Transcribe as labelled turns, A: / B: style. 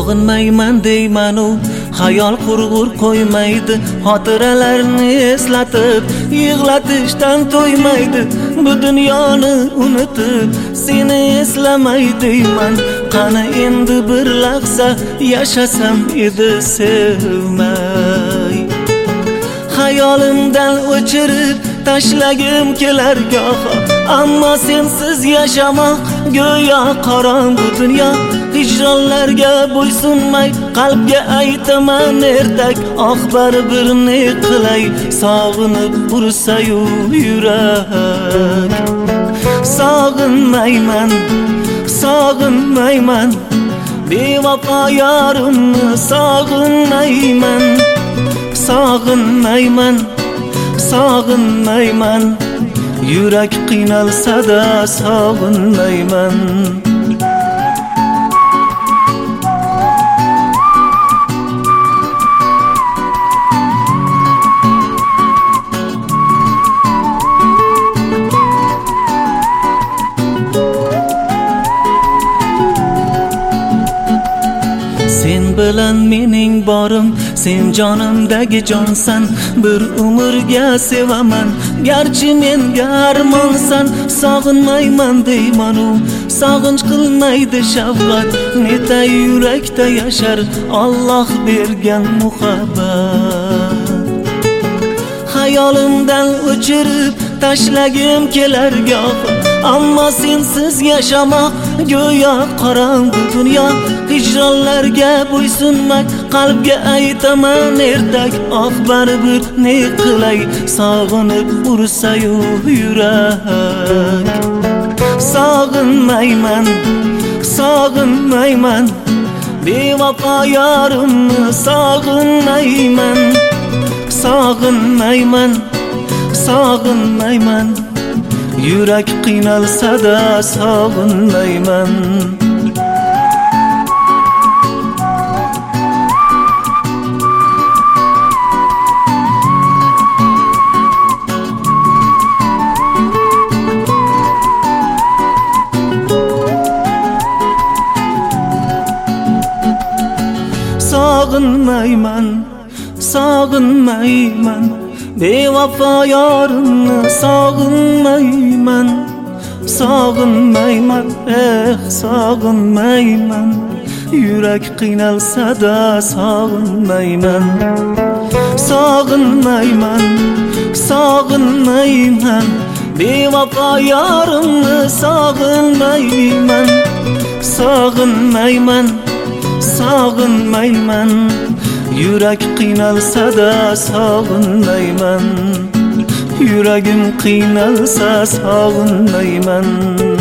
A: sog'inmayman deymanu hayol qurg'ur qo'ymaydi, xotiralarni eslatib yig'latishdan to'ymaydi. Bu dunyoni unutib seni eslamay deyman, qani endi bir lahza yashasam edi sevmay. Hayolimdan o'chirib tashlagim kelar goho, ammo sensiz yashamoq go'yo qorong'u dunyo. Hijronlarga bo'ysunmay qalbga aytaman ertak, oh baribir ne qilay sog'inib ursa-yu yurak. Sog'inmayman, sog'inmayman, bevafo yorimni sog'inmayman. Sog'inmayman, sog'inmayman, yurak qiynalsa-da sog'inmayman. Sen bilan mening borim, sen jonimdagi jonsan. Bir umrga sevaman, garchi menga armonsan. Sog'inmayman deymanu, sog'inch qilmaydi shafqat. Neta yurakda yashar Alloh bergan muhabbat. Hayolimdan o'chirib tashlagim kelar goho, ammo sensiz yashamoq go'yo qorong'u dunyo. Hijronlarga bo'ysunmak qalbga aytaman ertak, oh baribir ne qilay sog'inib ursa-yu yurak. Sog'inmayman, sog'inmayman, bevafo yorimni sog'inmayman. Sog'inmayman, sog'inmayman, yurak qiynalsa-da sog'inmayman. Sog'inmayman, sog'inmayman, bevafo yorimni sog'inmayman. Sog'inmayman, sog'inmayman, yurak qiynalsa-da sog'inmayman. Sog'inmayman, sog'inmayman, bevafo yorimni sog'inmayman. Sog'inmayman, sog'inmayman, yurak qiynalsa-da sog'inmayman. Yuragim qiynalsa sog'inmayman.